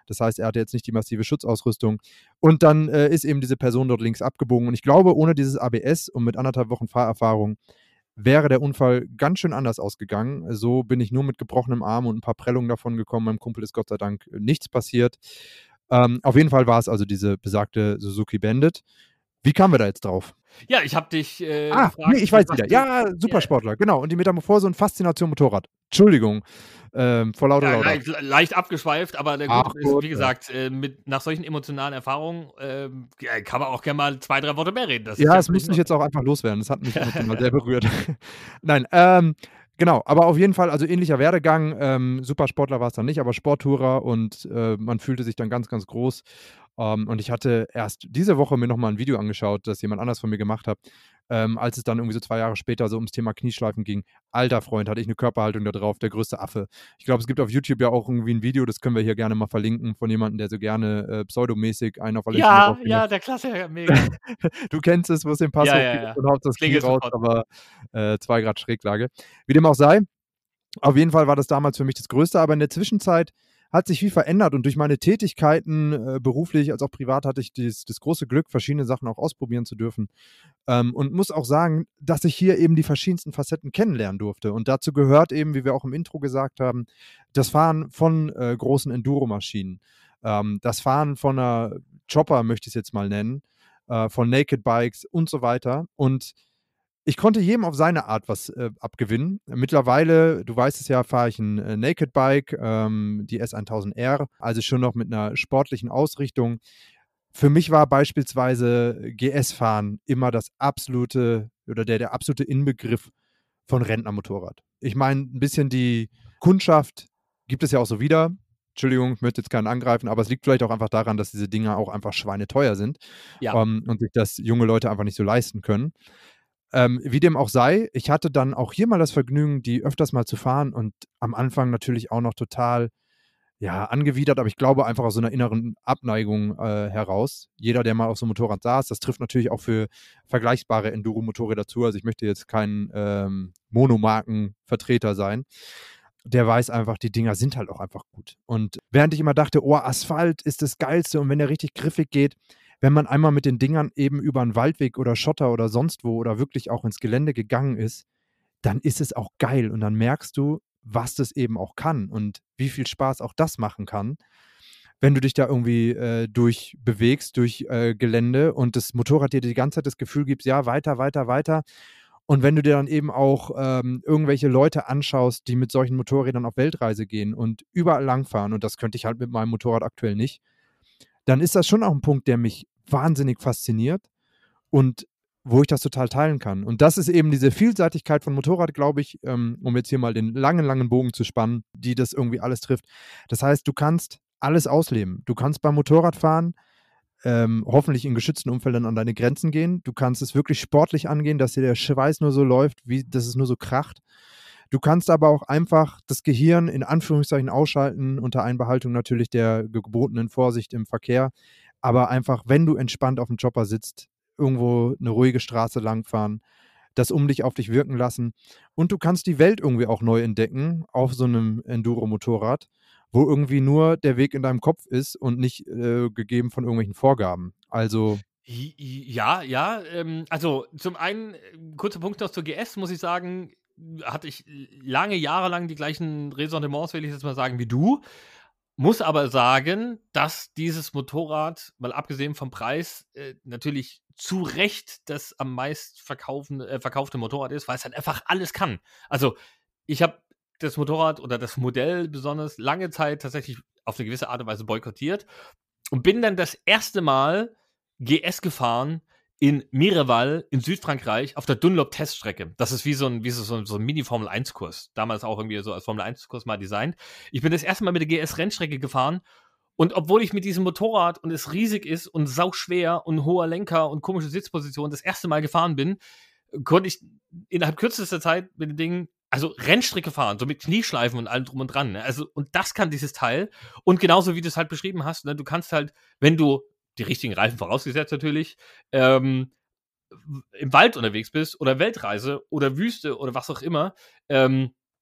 S2: Das heißt, er hatte jetzt nicht die massive Schutzausrüstung. Und dann äh, ist eben diese Person dort links abgebogen. Und ich glaube, ohne dieses A B S und mit anderthalb Wochen Fahrerfahrung wäre der Unfall ganz schön anders ausgegangen. So bin ich nur mit gebrochenem Arm und ein paar Prellungen davon gekommen. Meinem Kumpel ist Gott sei Dank nichts passiert. Ähm, auf jeden Fall war es also diese besagte Suzuki Bandit. Wie kamen wir da jetzt drauf?
S1: Ja, ich habe dich äh,
S2: Ah,
S1: gefragt,
S2: nee, ich weiß
S1: was
S2: wieder.
S1: du-
S2: Ja, Supersportler, genau. Und die Metamorphose und Faszination Motorrad. Entschuldigung, ähm, vor lauter
S1: Ja,
S2: lauter.
S1: leicht, leicht abgeschweift, aber der
S2: Ach
S1: gut, ist,
S2: gut,
S1: wie
S2: ja.
S1: gesagt, äh, mit, nach solchen emotionalen Erfahrungen ähm, ja, kann man auch gerne mal zwei, drei Worte mehr reden. Das ist
S2: Ja,
S1: ja
S2: es
S1: völlig
S2: musste
S1: in
S2: ich jetzt auch einfach loswerden. Das hat mich emotional sehr berührt. Nein, ähm, genau, aber auf jeden Fall, also ähnlicher Werdegang. Ähm, Supersportler war es dann nicht, aber Sporttourer und äh, man fühlte sich dann ganz, ganz groß. Ähm, und ich hatte erst diese Woche mir nochmal ein Video angeschaut, das jemand anders von mir gemacht hat, ähm, als es dann irgendwie so zwei Jahre später so ums Thema Knieschleifen ging. Alter Freund, hatte ich eine Körperhaltung da drauf, der größte Affe. Ich glaube, es gibt auf YouTube ja auch irgendwie ein Video, das können wir hier gerne mal verlinken, von jemandem, der so gerne äh, pseudomäßig einen auf Valencia
S1: Ja,
S2: Mallorca
S1: ja,
S2: macht.
S1: der Klassiker, mega.
S2: Du kennst es, wo es den Pass
S1: Ja, ja,
S2: hochgeht
S1: ja.
S2: und haut das Knie
S1: Klingelt
S2: raus,
S1: sofort.
S2: aber äh, zwei Grad Schräglage. Wie dem auch sei, auf jeden Fall war das damals für mich das Größte, aber in der Zwischenzeit hat sich viel verändert und durch meine Tätigkeiten, äh, beruflich als auch privat, hatte ich dies, das große Glück, verschiedene Sachen auch ausprobieren zu dürfen. Ähm, und muss auch sagen, dass ich hier eben die verschiedensten Facetten kennenlernen durfte. Und dazu gehört eben, wie wir auch im Intro gesagt haben, das Fahren von äh, großen Enduromaschinen, ähm, das Fahren von einer Chopper, möchte ich es jetzt mal nennen, äh, von Naked Bikes und so weiter. Und ich konnte jedem auf seine Art was äh, abgewinnen. Mittlerweile, du weißt es ja, fahre ich ein äh, Naked Bike, ähm, die S tausend R, also schon noch mit einer sportlichen Ausrichtung. Für mich war beispielsweise G S-Fahren immer das absolute oder der, der absolute Inbegriff von Rentnermotorrad. Ich meine, ein bisschen die Kundschaft gibt es ja auch so wieder. Entschuldigung, ich möchte jetzt keinen angreifen, aber es liegt vielleicht auch einfach daran, dass diese Dinger auch einfach schweineteuer sind,
S1: Ja.
S2: ähm, und sich das junge Leute einfach nicht so leisten können. Ähm, wie dem auch sei, ich hatte dann auch hier mal das Vergnügen, die öfters mal zu fahren und am Anfang natürlich auch noch total, ja, angewidert, aber ich glaube einfach aus so einer inneren Abneigung äh, heraus. Jeder, der mal auf so einem Motorrad saß, das trifft natürlich auch für vergleichbare Enduro-Motorräder zu. Also ich möchte jetzt kein ähm, Monomarkenvertreter sein. Der weiß einfach, die Dinger sind halt auch einfach gut. Und während ich immer dachte, oh, Asphalt ist das Geilste und wenn der richtig griffig geht, wenn man einmal mit den Dingern eben über einen Waldweg oder Schotter oder sonst wo oder wirklich auch ins Gelände gegangen ist, dann ist es auch geil und dann merkst du, was das eben auch kann und wie viel Spaß auch das machen kann, wenn du dich da irgendwie äh, durchbewegst, durch äh, Gelände und das Motorrad dir die ganze Zeit das Gefühl gibt, ja, weiter, weiter, weiter. Und wenn du dir dann eben auch ähm, irgendwelche Leute anschaust, die mit solchen Motorrädern auf Weltreise gehen und überall langfahren, und das könnte ich halt mit meinem Motorrad aktuell nicht, dann ist das schon auch ein Punkt, der mich wahnsinnig fasziniert und wo ich das total teilen kann. Und das ist eben diese Vielseitigkeit von Motorrad, glaube ich, ähm, um jetzt hier mal den langen, langen Bogen zu spannen, die das irgendwie alles trifft. Das heißt, du kannst alles ausleben. Du kannst beim Motorradfahren ähm, hoffentlich in geschützten Umfeldern an deine Grenzen gehen. Du kannst es wirklich sportlich angehen, dass dir der Schweiß nur so läuft, wie, dass es nur so kracht. Du kannst aber auch einfach das Gehirn in Anführungszeichen ausschalten, unter Einbehaltung natürlich der gebotenen Vorsicht im Verkehr. Aber einfach, wenn du entspannt auf dem Chopper sitzt, irgendwo eine ruhige Straße langfahren, das um dich auf dich wirken lassen. Und du kannst die Welt irgendwie auch neu entdecken auf so einem Enduro-Motorrad, wo irgendwie nur der Weg in deinem Kopf ist und nicht äh, gegeben von irgendwelchen Vorgaben. Also,
S1: I- i- Ja, ja. Ähm, also zum einen, äh, kurzer Punkt noch zur G S, muss ich sagen, hatte ich lange Jahre lang die gleichen Ressentiments, will ich jetzt mal sagen, wie du. Muss aber sagen, dass dieses Motorrad, mal abgesehen vom Preis, äh, natürlich zu Recht das am meist verkaufen, äh, verkaufte Motorrad ist, weil es halt einfach alles kann. Also, ich habe das Motorrad oder das Modell besonders lange Zeit tatsächlich auf eine gewisse Art und Weise boykottiert und bin dann das erste Mal G S gefahren in Mireval in Südfrankreich auf der Dunlop-Teststrecke. Das ist wie so ein, wie so, so ein Mini-Formel eins Kurs. Damals auch irgendwie so als Formel eins Kurs mal designt. Ich bin das erste Mal mit der G S-Rennstrecke gefahren und obwohl ich mit diesem Motorrad und es riesig ist und sauschwer und hoher Lenker und komische Sitzposition das erste Mal gefahren bin, konnte ich innerhalb kürzester Zeit mit dem Ding, also Rennstrecke fahren, so mit Knieschleifen und allem drum und dran. Ne? Also, und das kann dieses Teil. Und genauso wie du es halt beschrieben hast, ne? Du kannst halt, wenn du die richtigen Reifen vorausgesetzt natürlich, ähm, im Wald unterwegs bist oder Weltreise oder Wüste oder was auch immer, ähm,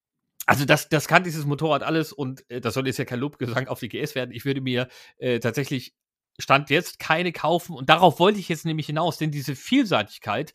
S1: Also das, das kann dieses Motorrad alles und äh, das soll jetzt ja kein Lobgesang auf die G S werden. Ich würde mir äh, tatsächlich Stand jetzt keine kaufen und darauf wollte ich jetzt nämlich hinaus, denn diese Vielseitigkeit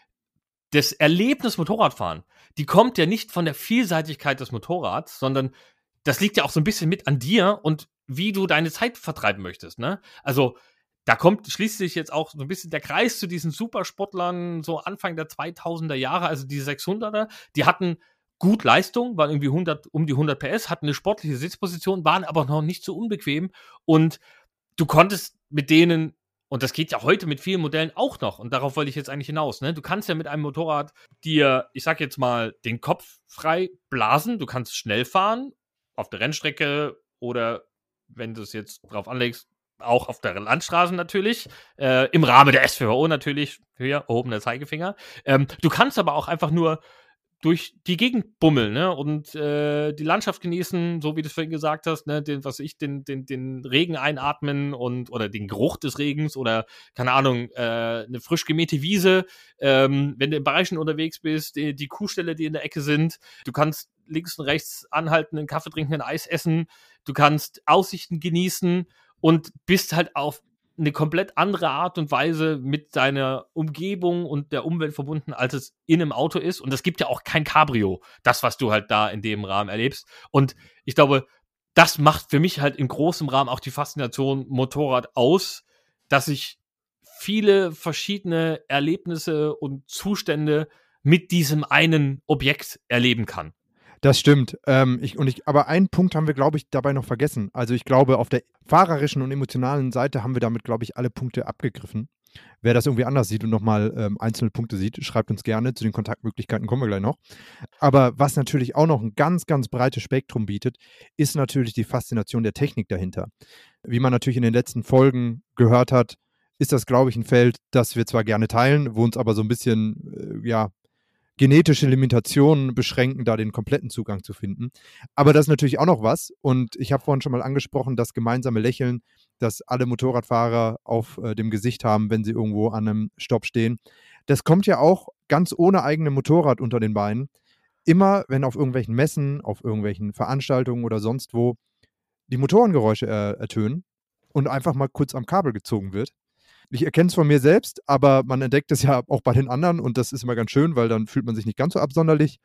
S1: des Erlebnis Motorradfahren, die kommt ja nicht von der Vielseitigkeit des Motorrads, sondern das liegt ja auch so ein bisschen mit an dir und wie du deine Zeit vertreiben möchtest, ne? Also, da kommt schließt sich jetzt auch so ein bisschen der Kreis zu diesen Supersportlern so Anfang der zweitausender Jahre, also die sechshunderter, die hatten gut Leistung, waren irgendwie hundert um die hundert P S, hatten eine sportliche Sitzposition, waren aber noch nicht so unbequem und du konntest mit denen und das geht ja heute mit vielen Modellen auch noch und darauf wollte ich jetzt eigentlich hinaus, ne? Du kannst ja mit einem Motorrad dir, ich sag jetzt mal, den Kopf frei blasen, du kannst schnell fahren auf der Rennstrecke oder wenn du es jetzt drauf anlegst, auch auf der Landstraße natürlich, äh, im Rahmen der S V O natürlich, hier, erhobener Zeigefinger. Ähm, du kannst aber auch einfach nur durch die Gegend bummeln, ne? Und äh, die Landschaft genießen, so wie du es vorhin gesagt hast, ne? Den, was ich, den, den, den Regen einatmen und oder den Geruch des Regens oder, keine Ahnung, äh, eine frisch gemähte Wiese, ähm, wenn du in Bereichen unterwegs bist, die, die Kuhställe, die in der Ecke sind, du kannst links und rechts anhalten, einen Kaffee trinken, ein Eis essen, du kannst Aussichten genießen und bist halt auf eine komplett andere Art und Weise mit deiner Umgebung und der Umwelt verbunden, als es in einem Auto ist. Und es gibt ja auch kein Cabrio, das, was du halt da in dem Rahmen erlebst. Und ich glaube, das macht für mich halt in großem Rahmen auch die Faszination Motorrad aus, dass ich viele verschiedene Erlebnisse und Zustände mit diesem einen Objekt erleben kann.
S2: Das stimmt. Ähm, ich, und ich, aber einen Punkt haben wir, glaube ich, dabei noch vergessen. Also ich glaube, auf der fahrerischen und emotionalen Seite haben wir damit, glaube ich, alle Punkte abgegriffen. Wer das irgendwie anders sieht und nochmal ähm, einzelne Punkte sieht, schreibt uns gerne. Zu den Kontaktmöglichkeiten kommen wir gleich noch. Aber was natürlich auch noch ein ganz, ganz breites Spektrum bietet, ist natürlich die Faszination der Technik dahinter. Wie man natürlich in den letzten Folgen gehört hat, ist das, glaube ich, ein Feld, das wir zwar gerne teilen, wo uns aber so ein bisschen, äh, ja, genetische Limitationen beschränken, da den kompletten Zugang zu finden. Aber das ist natürlich auch noch was. Und ich habe vorhin schon mal angesprochen, das gemeinsame Lächeln, das alle Motorradfahrer auf äh, dem Gesicht haben, wenn sie irgendwo an einem Stopp stehen. Das kommt ja auch ganz ohne eigene Motorrad unter den Beinen. Immer, wenn auf irgendwelchen Messen, auf irgendwelchen Veranstaltungen oder sonst wo die Motorengeräusche äh, ertönen und einfach mal kurz am Kabel gezogen wird. Ich erkenne es von mir selbst, aber man entdeckt es ja auch bei den anderen und das ist immer ganz schön, weil dann fühlt man sich nicht ganz so absonderlich.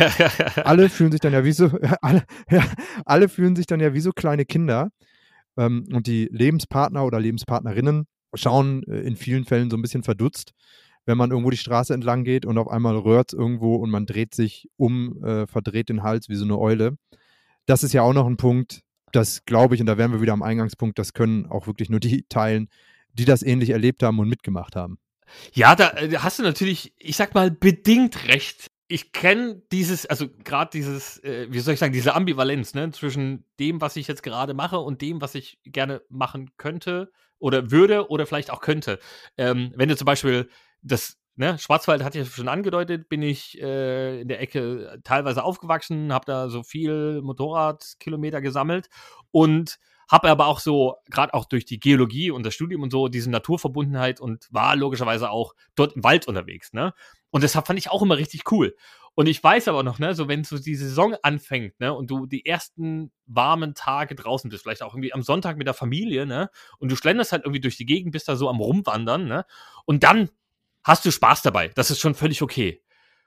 S2: alle fühlen sich dann ja wie so, alle, ja, alle fühlen sich dann ja wie so kleine Kinder. Ähm, und die Lebenspartner oder Lebenspartnerinnen schauen äh, in vielen Fällen so ein bisschen verdutzt, wenn man irgendwo die Straße entlang geht und auf einmal röhrt es irgendwo und man dreht sich um, äh, verdreht den Hals wie so eine Eule. Das ist ja auch noch ein Punkt, das glaube ich, und da wären wir wieder am Eingangspunkt, das können auch wirklich nur die teilen, die das ähnlich erlebt haben und mitgemacht haben.
S1: Ja, da äh, hast du natürlich, ich sag mal, bedingt recht. Ich kenne dieses, also gerade dieses, äh, wie soll ich sagen, diese Ambivalenz, ne, zwischen dem, was ich jetzt gerade mache und dem, was ich gerne machen könnte oder würde oder vielleicht auch könnte. Ähm, wenn du zum Beispiel das, ne, Schwarzwald hatte ich ja schon angedeutet, bin ich äh, in der Ecke teilweise aufgewachsen, habe da so viel Motorradkilometer gesammelt und habe aber auch so, gerade auch durch die Geologie und das Studium und so, diese Naturverbundenheit und war logischerweise auch dort im Wald unterwegs, ne? Und deshalb fand ich auch immer richtig cool. Und ich weiß aber noch, ne, so wenn so die Saison anfängt, ne, und du die ersten warmen Tage draußen bist, vielleicht auch irgendwie am Sonntag mit der Familie, ne, und du schlenderst halt irgendwie durch die Gegend, bist da so am Rumwandern, ne, und dann hast du Spaß dabei. Das ist schon völlig okay.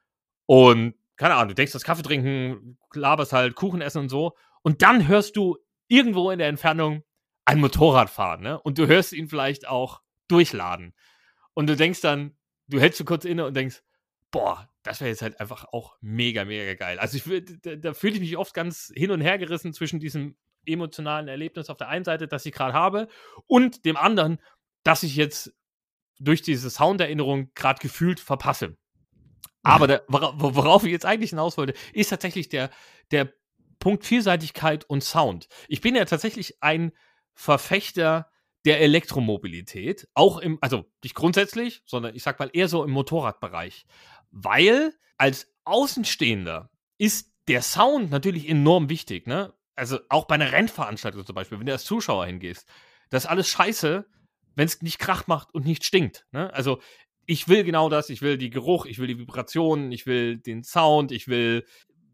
S1: Und, keine Ahnung, du denkst, das Kaffee trinken, laberst halt, Kuchen essen und so. Und dann hörst du irgendwo in der Entfernung ein Motorrad fahren, ne? Und du hörst ihn vielleicht auch durchladen. Und du denkst dann, du hältst du kurz inne und denkst, boah, das wäre jetzt halt einfach auch mega, mega geil. Also ich, würd- da, da fühle ich mich oft ganz hin und her gerissen zwischen diesem emotionalen Erlebnis auf der einen Seite, das ich gerade habe, und dem anderen, das ich jetzt durch diese Sounderinnerung gerade gefühlt verpasse. Aber der, wora- worauf ich jetzt eigentlich hinaus wollte, ist tatsächlich der, der Punkt Vielseitigkeit und Sound. Ich bin ja tatsächlich ein Verfechter der Elektromobilität, auch im, also nicht grundsätzlich, sondern ich sag mal eher so im Motorradbereich. Weil als Außenstehender ist der Sound natürlich enorm wichtig, ne? Also auch bei einer Rennveranstaltung zum Beispiel, wenn du als Zuschauer hingehst, das ist alles scheiße, wenn es nicht Krach macht und nicht stinkt, ne? Also ich will genau das, ich will die Geruch, ich will die Vibrationen, ich will den Sound, ich will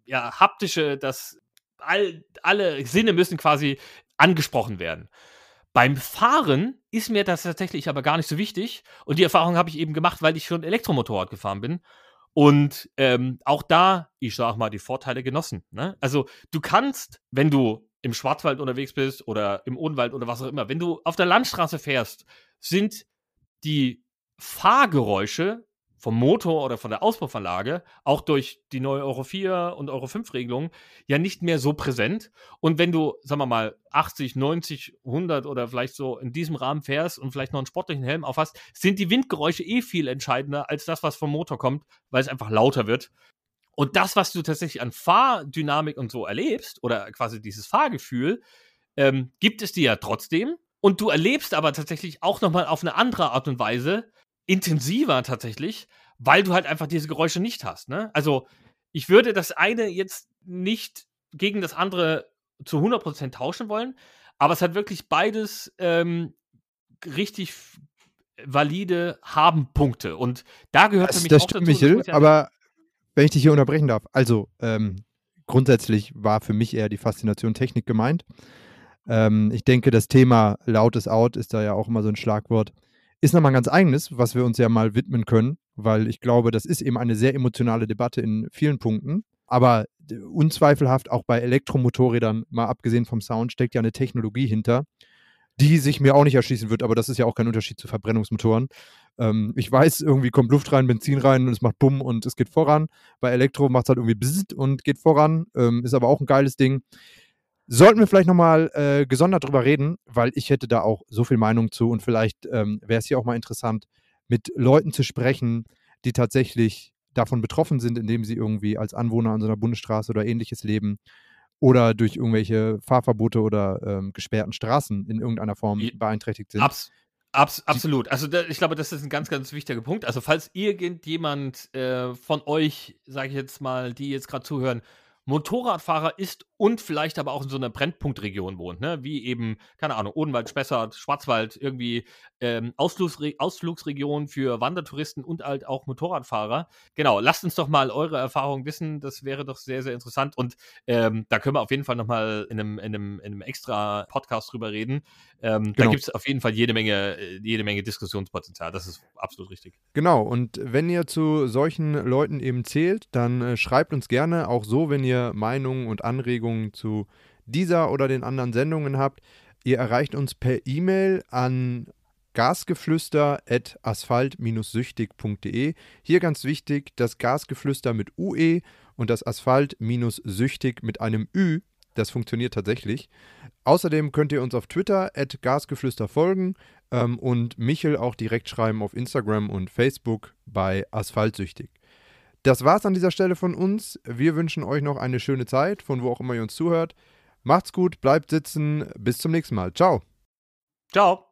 S1: ja, haptische, das all, alle Sinne müssen quasi angesprochen werden. Beim Fahren ist mir das tatsächlich aber gar nicht so wichtig. Und die Erfahrung habe ich eben gemacht, weil ich schon Elektromotorrad gefahren bin. Und ähm, auch da, ich sag mal, die Vorteile genossen. Ne? Also du kannst, wenn du im Schwarzwald unterwegs bist oder im Odenwald oder was auch immer, wenn du auf der Landstraße fährst, sind die Fahrgeräusche vom Motor oder von der Auspuffanlage, auch durch die neue Euro vier und Euro fünf Regelung, ja nicht mehr so präsent. Und wenn du, sagen wir mal, achtzig, neunzig, hundert oder vielleicht so in diesem Rahmen fährst und vielleicht noch einen sportlichen Helm aufhast, sind die Windgeräusche eh viel entscheidender als das, was vom Motor kommt, weil es einfach lauter wird. Und das, was du tatsächlich an Fahrdynamik und so erlebst, oder quasi dieses Fahrgefühl, ähm, gibt es dir ja trotzdem. Und du erlebst aber tatsächlich auch nochmal auf eine andere Art und Weise, intensiver tatsächlich, weil du halt einfach diese Geräusche nicht hast. Ne? Also ich würde das eine jetzt nicht gegen das andere zu hundert Prozent tauschen wollen, aber es hat wirklich beides ähm, richtig valide Haben-Punkte. Und da gehört
S2: Das,
S1: für mich
S2: das
S1: auch
S2: stimmt,
S1: dazu, das
S2: Michel,
S1: muss ja
S2: aber wenn ich dich hier unterbrechen darf, also ähm, grundsätzlich war für mich eher die Faszination Technik gemeint. Ähm, ich denke, das Thema lautes Out ist da ja auch immer so ein Schlagwort. Ist nochmal ein ganz eigenes, was wir uns ja mal widmen können, weil ich glaube, das ist eben eine sehr emotionale Debatte in vielen Punkten. Aber unzweifelhaft auch bei Elektromotorrädern, mal abgesehen vom Sound, steckt ja eine Technologie hinter, die sich mir auch nicht erschließen wird, aber das ist ja auch kein Unterschied zu Verbrennungsmotoren. Ähm, ich weiß, irgendwie kommt Luft rein, Benzin rein und es macht Bumm und es geht voran. Bei Elektro macht es halt irgendwie Bzzzt und geht voran, ähm, ist aber auch ein geiles Ding. Sollten wir vielleicht nochmal äh, gesondert drüber reden, weil ich hätte da auch so viel Meinung zu und vielleicht ähm, wäre es hier auch mal interessant, mit Leuten zu sprechen, die tatsächlich davon betroffen sind, indem sie irgendwie als Anwohner an so einer Bundesstraße oder ähnliches leben oder durch irgendwelche Fahrverbote oder ähm, gesperrten Straßen in irgendeiner Form
S1: I-
S2: beeinträchtigt sind.
S1: Abs abs absolut. Also da, ich glaube, das ist ein ganz, ganz wichtiger Punkt. Also falls irgendjemand äh, von euch, sage ich jetzt mal, die jetzt gerade zuhören, Motorradfahrer ist und vielleicht aber auch in so einer Brennpunktregion wohnt, ne? Wie eben, keine Ahnung, Odenwald, Spessart, Schwarzwald, irgendwie ähm, Ausflugsre Ausflugsregion für Wandertouristen und halt auch Motorradfahrer. Genau, lasst uns doch mal eure Erfahrungen wissen. Das wäre doch sehr, sehr interessant. Und ähm, da können wir auf jeden Fall nochmal in einem, in, einem, in einem extra Podcast drüber reden. Ähm,
S2: Genau.
S1: Da gibt es auf jeden Fall jede Menge, jede Menge Diskussionspotenzial. Das ist absolut richtig.
S2: Genau, und wenn ihr zu solchen Leuten eben zählt, dann äh, schreibt uns gerne auch so, wenn ihr Meinungen und Anregungen zu dieser oder den anderen Sendungen habt. Ihr erreicht uns per E-Mail an gasgeflüster at asphalt süchtig punkt de. Hier ganz wichtig, das Gasgeflüster mit U E und das Asphalt süchtig mit einem Ü. Das funktioniert tatsächlich. Außerdem könnt ihr uns auf Twitter at gasgeflüster folgen ähm, und Michel auch direkt schreiben auf Instagram und Facebook bei Asphaltsüchtig. Das war's an dieser Stelle von uns. Wir wünschen euch noch eine schöne Zeit, von wo auch immer ihr uns zuhört. Macht's gut, bleibt sitzen. Bis zum nächsten Mal. Ciao.
S1: Ciao.